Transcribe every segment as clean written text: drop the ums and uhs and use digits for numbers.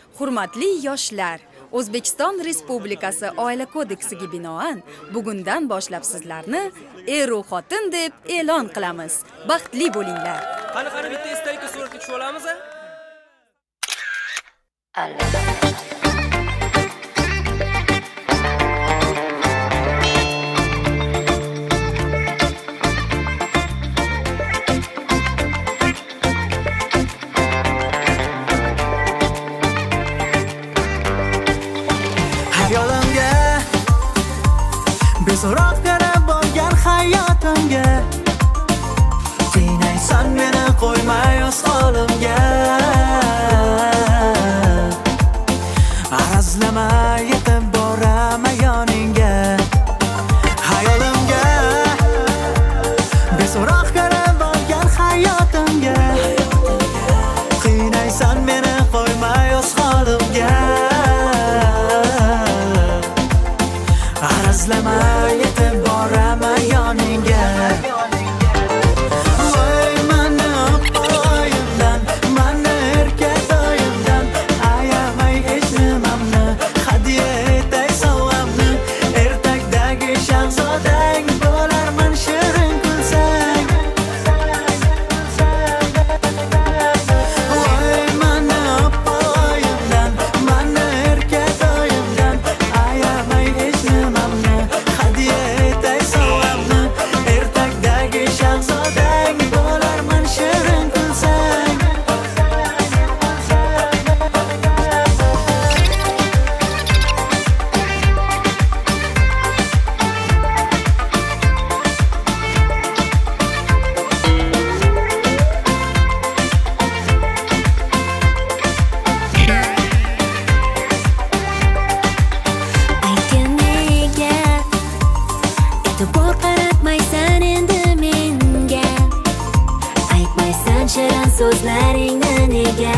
Hurmatli yoshlar, O'zbekiston Respublikasi Oila kodeksiga binoan bugundan boshlab sizlarni eru xotin deb e'lon qilamiz. Baxtli bo'linglar. Qani bitta esdalikka suratga tushib olamiz a? Hayolimga beso'roq qarab borgan hayotimga qiynaysan meni qo'ymay o'z holimga arazlamay yetib boraman yoningga hayolimga beso'roq qarab borgan hayotimga qiynaysan meni qo'ymay o'z holimga arazlamay yetib boraman yoningga voy mani opoyimdan mani erkatoyimdan ayamay hech nimamni hadya etay sovg'amni ertakdagi shahzodang bo'larman shirin kulsang voy mani opoyimdan mani erkatoyimdan ayamay hech nimamni hadya etay sovg'amni ertakdagi shahzodang bo'larman shirin kulsang Aytgan nega e'tibor qaratmaysan endi menga aytmaysan shirin so'zlaringni nega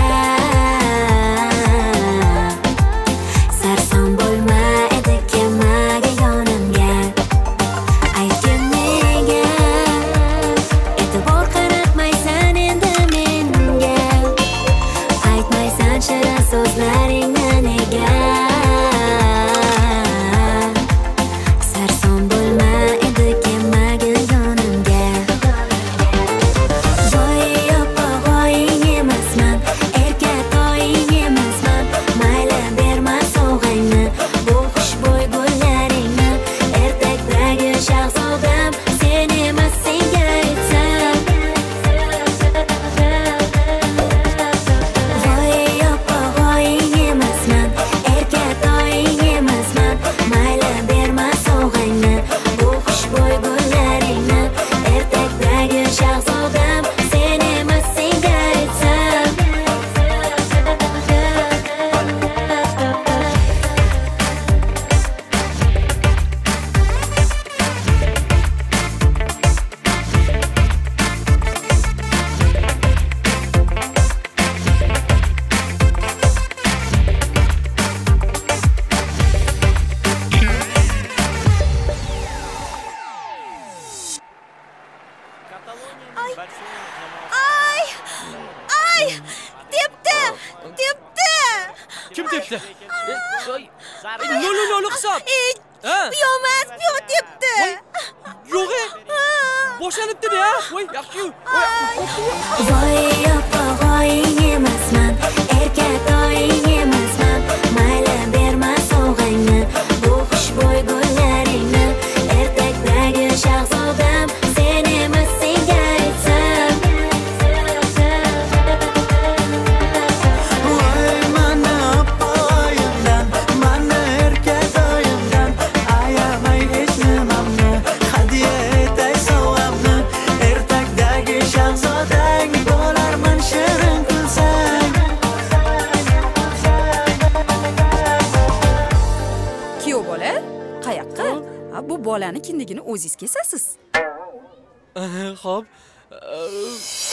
sarson bo'lma edi kelmaga yonimga aytgan nega e'tibor qaratmaysan endi menga aytmaysan shirin so'zlaringni nega sarson bo'lma edi kelmagin yonimga voy opog'oying emasman erkatoying emasman mayli berma sovg'angni bu xushbo'y gullaringni ertakdagi shahzodam sen emas senga aytsam voy opog'oying emasman erkatoying emasman mayli berma sovg'angni bu xushbo'y gullaringni ertakdagi shahzodam sen emas senga aytsam Ay! Tepdi! Kim tepdi? Nol hisob. Ha? Yo'mas, piyo tepdi. Yo'q-e. Boshlanibdi-da, ha? Voy, yaxshi-yu. Voy opog'oying emasman erkatoying emasman mayli berma sovg'angni bu xushbo'y gullaringni ertakdagi shahzodam sen emas senga aytsam voy mani opoyimdan mani erkatoyimdan ayamay hech nimamni hadya etay sovg'amni ertakdagi shahzodang bo'larman shirin kulsang Kuyov bola, qayoqqa? Bu bolani kindigini o'zingiz kesasiz. Xo'p.